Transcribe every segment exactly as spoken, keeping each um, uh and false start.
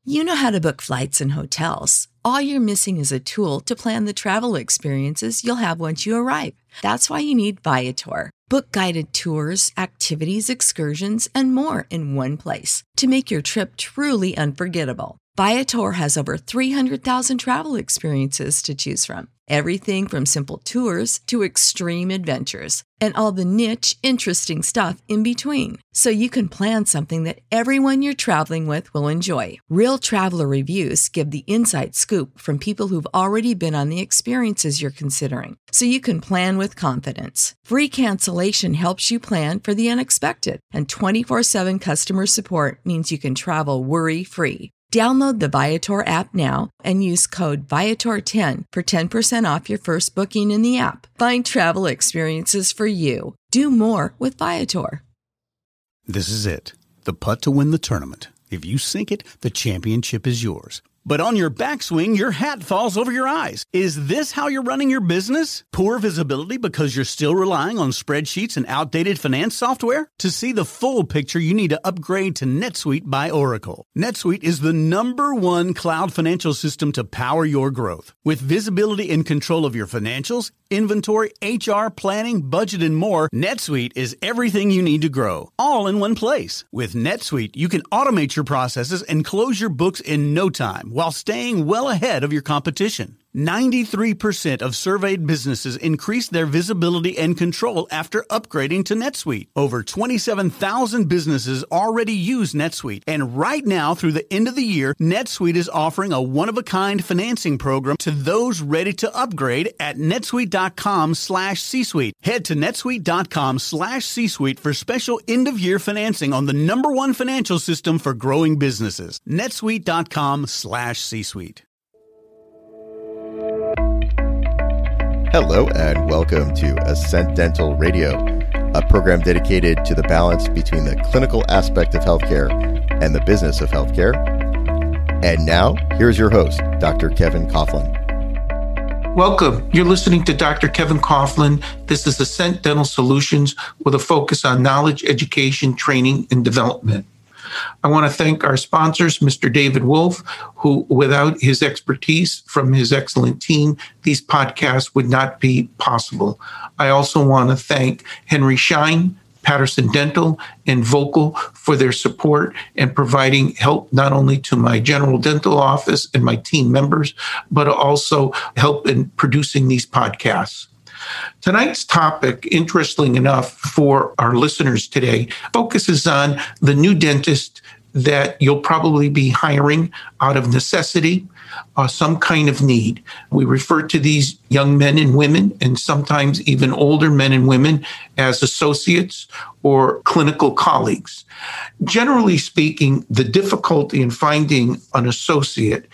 You know how to book flights and hotels. All you're missing is a tool to plan the travel experiences you'll have once you arrive. That's why you need Viator. Book guided tours, activities, excursions, and more in one place to make your trip truly unforgettable. Viator has over three hundred thousand travel experiences to choose from. Everything from simple tours to extreme adventures and all the niche, interesting stuff in between. So you can plan something that everyone you're traveling with will enjoy. Real traveler reviews give the inside scoop from people who've already been on the experiences you're considering. So you can plan with confidence. Free cancellation helps you plan for the unexpected. And twenty-four seven customer support means you can travel worry-free. Download the Viator app now and use code Viator ten for ten percent off your first booking in the app. Find travel experiences for you. Do more with Viator. This is it. The putt to win the tournament. If you sink it, the championship is yours. But on your backswing, your hat falls over your eyes. Is this how you're running your business? Poor visibility because you're still relying on spreadsheets and outdated finance software? To see the full picture, you need to upgrade to NetSuite by Oracle. NetSuite is the number one cloud financial system to power your growth. With visibility and control of your financials, inventory, H R, planning, budget, and more, NetSuite is everything you need to grow, all in one place. With NetSuite, you can automate your processes and close your books in no time, while staying well ahead of your competition. ninety-three percent of surveyed businesses increased their visibility and control after upgrading to NetSuite. Over twenty-seven thousand businesses already use NetSuite. And right now, through the end of the year, NetSuite is offering a one-of-a-kind financing program to those ready to upgrade at netsuite.com slash C-Suite. Head to netsuite.com slash C-Suite for special end-of-year financing on the number one financial system for growing businesses. netsuite.com slash C-Suite. Hello and welcome to Ascent Dental Radio, a program dedicated to the balance between the clinical aspect of healthcare and the business of healthcare. And now, here's your host, Doctor Kevin Coughlin. Welcome. You're listening to Doctor Kevin Coughlin. This is Ascent Dental Solutions with a focus on knowledge, education, training, and development. I want to thank our sponsors, Mister David Wolf, who, without his expertise from his excellent team, these podcasts would not be possible. I also want to thank Henry Schein, Patterson Dental, and Vocal for their support and providing help not only to my general dental office and my team members, but also help in producing these podcasts. Tonight's topic, interestingly enough for our listeners today, focuses on the new dentist that you'll probably be hiring out of necessity, uh, some kind of need. We refer to these young men and women, and sometimes even older men and women, as associates or clinical colleagues. Generally speaking, the difficulty in finding an associate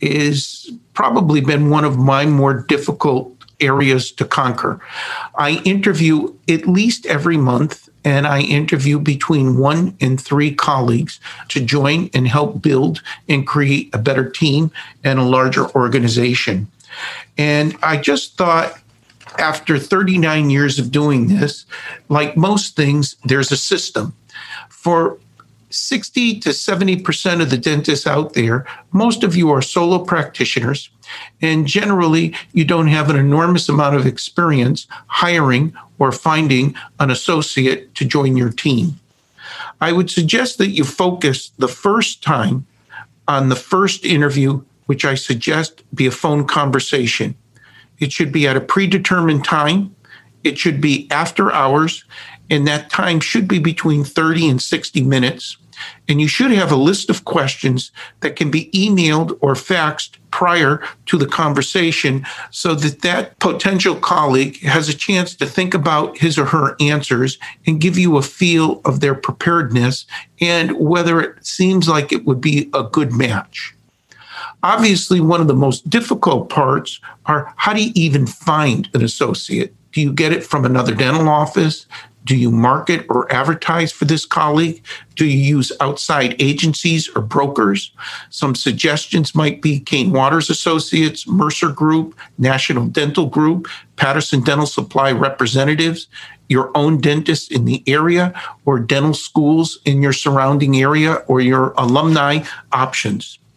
is probably been one of my more difficult areas to conquer. I interview at least every month, and I interview between one and three colleagues to join and help build and create a better team and a larger organization. And I just thought, after thirty-nine years of doing this, like most things, there's a system. For sixty to seventy percent of the dentists out there, most of you are solo practitioners, and generally you don't have an enormous amount of experience hiring or finding an associate to join your team. I would suggest that you focus the first time on the first interview, which I suggest be a phone conversation. It should be at a predetermined time. It should be after hours, and that time should be between thirty and sixty minutes. And you should have a list of questions that can be emailed or faxed prior to the conversation so that that potential colleague has a chance to think about his or her answers and give you a feel of their preparedness and whether it seems like it would be a good match. Obviously, one of the most difficult parts are how do you even find an associate? Do you get it from another dental office? Do you market or advertise for this colleague? Do you use outside agencies or brokers? Some suggestions might be Kane Waters Associates, Mercer Group, National Dental Group, Patterson Dental Supply representatives, your own dentists in the area, or dental schools in your surrounding area, or your alumni options.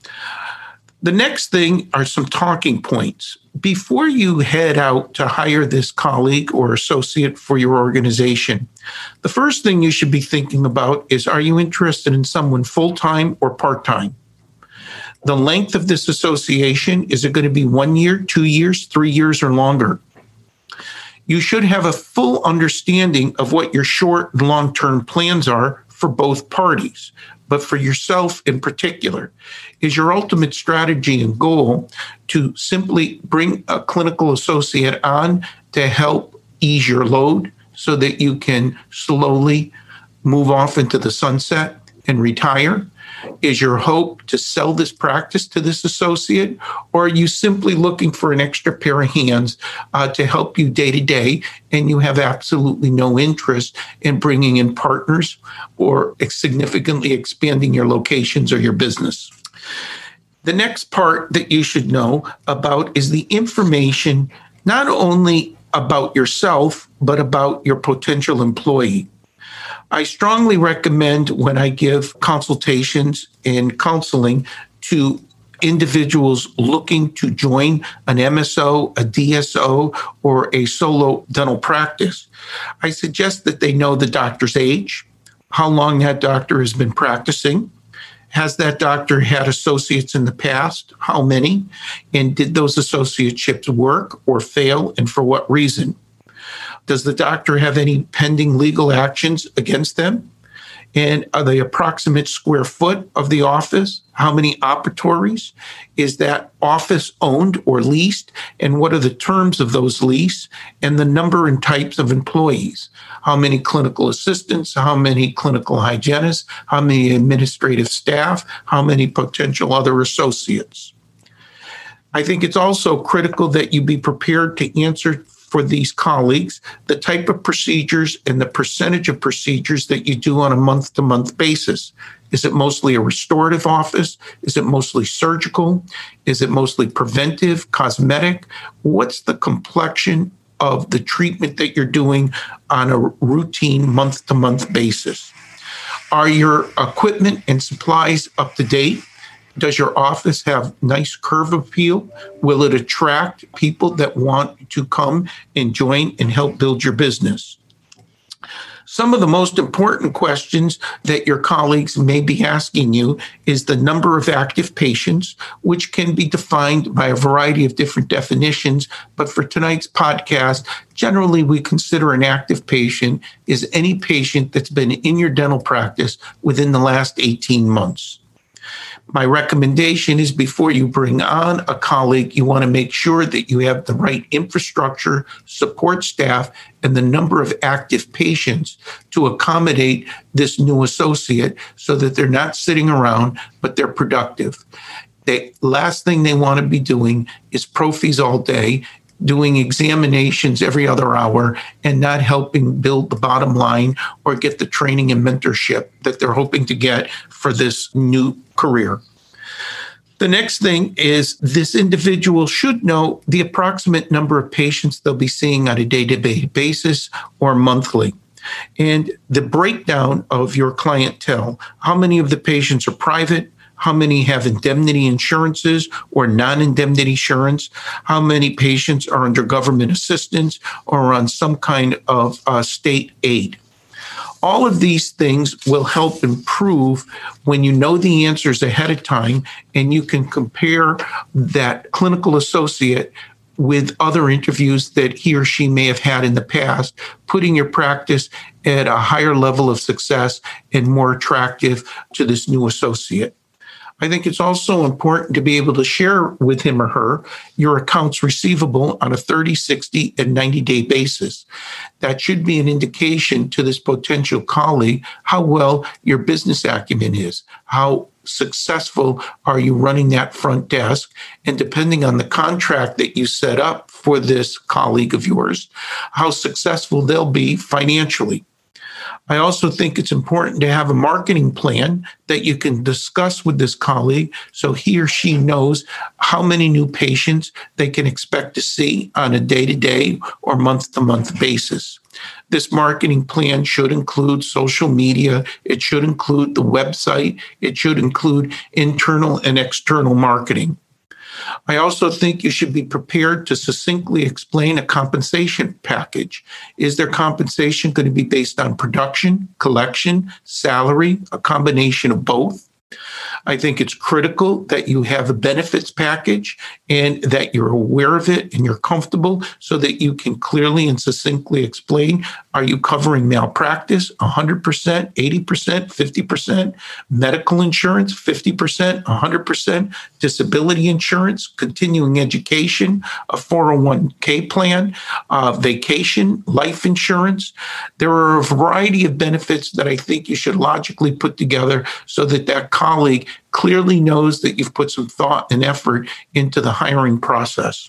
The next thing are some talking points. Before you head out to hire this colleague or associate for your organization, the first thing you should be thinking about is, are you interested in someone full-time or part-time? The length of this association, is it going to be one year, two years, three years, or longer? You should have a full understanding of what your short and long-term plans are for both parties, but for yourself in particular. Is your ultimate strategy and goal to simply bring a clinical associate on to help ease your load so that you can slowly move off into the sunset and retire? Is your hope to sell this practice to this associate, or are you simply looking for an extra pair of hands uh, to help you day to day, and you have absolutely no interest in bringing in partners or significantly expanding your locations or your business? The next part that you should know about is the information not only about yourself, but about your potential employee. I strongly recommend, when I give consultations and counseling to individuals looking to join an M S O, a D S O, or a solo dental practice, I suggest that they know the doctor's age, how long that doctor has been practicing. Has that doctor had associates in the past? How many? And did those associateships work or fail, and for what reason? Does the doctor have any pending legal actions against them? And are the approximate square foot of the office? How many operatories? Is that office owned or leased? And what are the terms of those lease? And the number and types of employees? How many clinical assistants? How many clinical hygienists? How many administrative staff? How many potential other associates? I think it's also critical that you be prepared to answer for these colleagues the type of procedures and the percentage of procedures that you do on a month-to-month basis. Is it mostly a restorative office? Is it mostly surgical? Is it mostly preventive, cosmetic? What's the complexion of the treatment that you're doing on a routine month-to-month basis? Are your equipment and supplies up to date? Does your office have nice curb appeal? Will it attract people that want to come and join and help build your business? Some of the most important questions that your colleagues may be asking you is the number of active patients, which can be defined by a variety of different definitions. But for tonight's podcast, generally we consider an active patient is any patient that's been in your dental practice within the last eighteen months. My recommendation is, before you bring on a colleague, you want to make sure that you have the right infrastructure, support staff, and the number of active patients to accommodate this new associate so that they're not sitting around, but they're productive. The last thing they want to be doing is prophies all day, doing examinations every other hour, and not helping build the bottom line or get the training and mentorship that they're hoping to get for this new career. The next thing is, this individual should know the approximate number of patients they'll be seeing on a day-to-day basis or monthly. And the breakdown of your clientele, how many of the patients are private, how many have indemnity insurances or non-indemnity insurance, how many patients are under government assistance or on some kind of uh, state aid. All of these things will help improve when you know the answers ahead of time, and you can compare that clinical associate with other interviews that he or she may have had in the past, putting your practice at a higher level of success and more attractive to this new associate. I think it's also important to be able to share with him or her your accounts receivable on a thirty, sixty, and ninety-day basis. That should be an indication to this potential colleague how well your business acumen is, how successful are you running that front desk, and depending on the contract that you set up for this colleague of yours, how successful they'll be financially. I also think it's important to have a marketing plan that you can discuss with this colleague so he or she knows how many new patients they can expect to see on a day-to-day or month-to-month basis. This marketing plan should include social media. It should include the website. It should include internal and external marketing. I also think you should be prepared to succinctly explain a compensation package. Is their compensation going to be based on production, collection, salary, a combination of both? I think it's critical that you have a benefits package and that you're aware of it and you're comfortable so that you can clearly and succinctly explain, are you covering malpractice, one hundred percent, eighty percent, fifty percent, medical insurance, fifty percent, one hundred percent, disability insurance, continuing education, a four oh one k plan, uh, vacation, life insurance. There are a variety of benefits that I think you should logically put together so that that colleague clearly knows that you've put some thought and effort into the hiring process.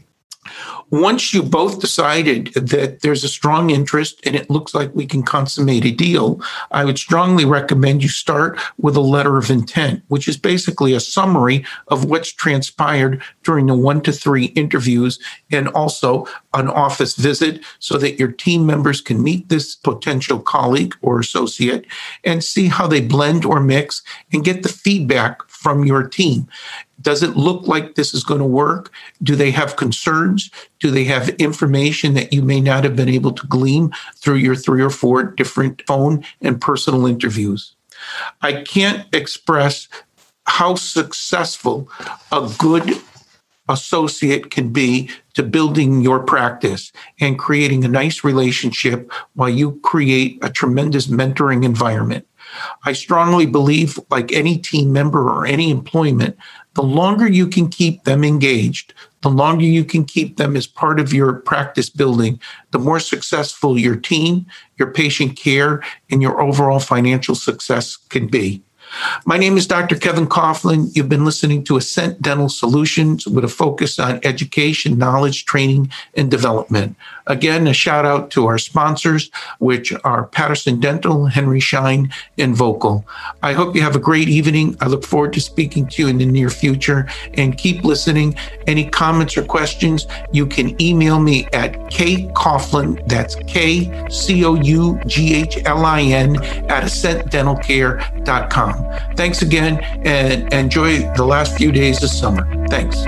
Once you both decided that there's a strong interest and it looks like we can consummate a deal, I would strongly recommend you start with a letter of intent, which is basically a summary of what's transpired during the one to three interviews and also an office visit so that your team members can meet this potential colleague or associate and see how they blend or mix and get the feedback from your team. Does it look like this is going to work? Do they have concerns? Do they have information that you may not have been able to glean through your three or four different phone and personal interviews? I can't express how successful a good associate can be to building your practice and creating a nice relationship while you create a tremendous mentoring environment. I strongly believe, like any team member or any employment, the longer you can keep them engaged, the longer you can keep them as part of your practice building, the more successful your team, your patient care, and your overall financial success can be. My name is Doctor Kevin Coughlin. You've been listening to Ascent Dental Solutions with a focus on education, knowledge, training, and development. Again, a shout out to our sponsors, which are Patterson Dental, Henry Schein, and Vocal. I hope you have a great evening. I look forward to speaking to you in the near future, and keep listening. Any comments or questions, you can email me at kcoughlin, that's K C O U G H L I N, at ascent dental care dot com. Thanks again, and enjoy the last few days of summer. Thanks.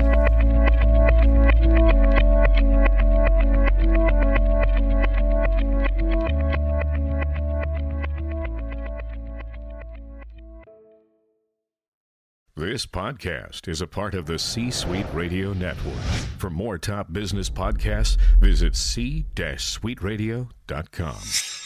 This podcast is a part of the C-Suite Radio Network. For more top business podcasts, visit c suite radio dot com.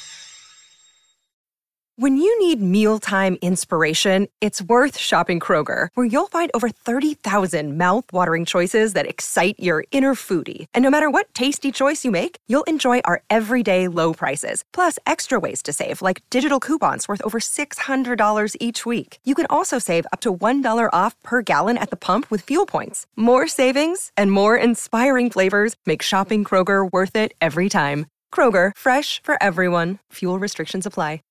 When you need mealtime inspiration, it's worth shopping Kroger, where you'll find over thirty thousand mouth-watering choices that excite your inner foodie. And no matter what tasty choice you make, you'll enjoy our everyday low prices, plus extra ways to save, like digital coupons worth over six hundred dollars each week. You can also save up to one dollar off per gallon at the pump with fuel points. More savings and more inspiring flavors make shopping Kroger worth it every time. Kroger, fresh for everyone. Fuel restrictions apply.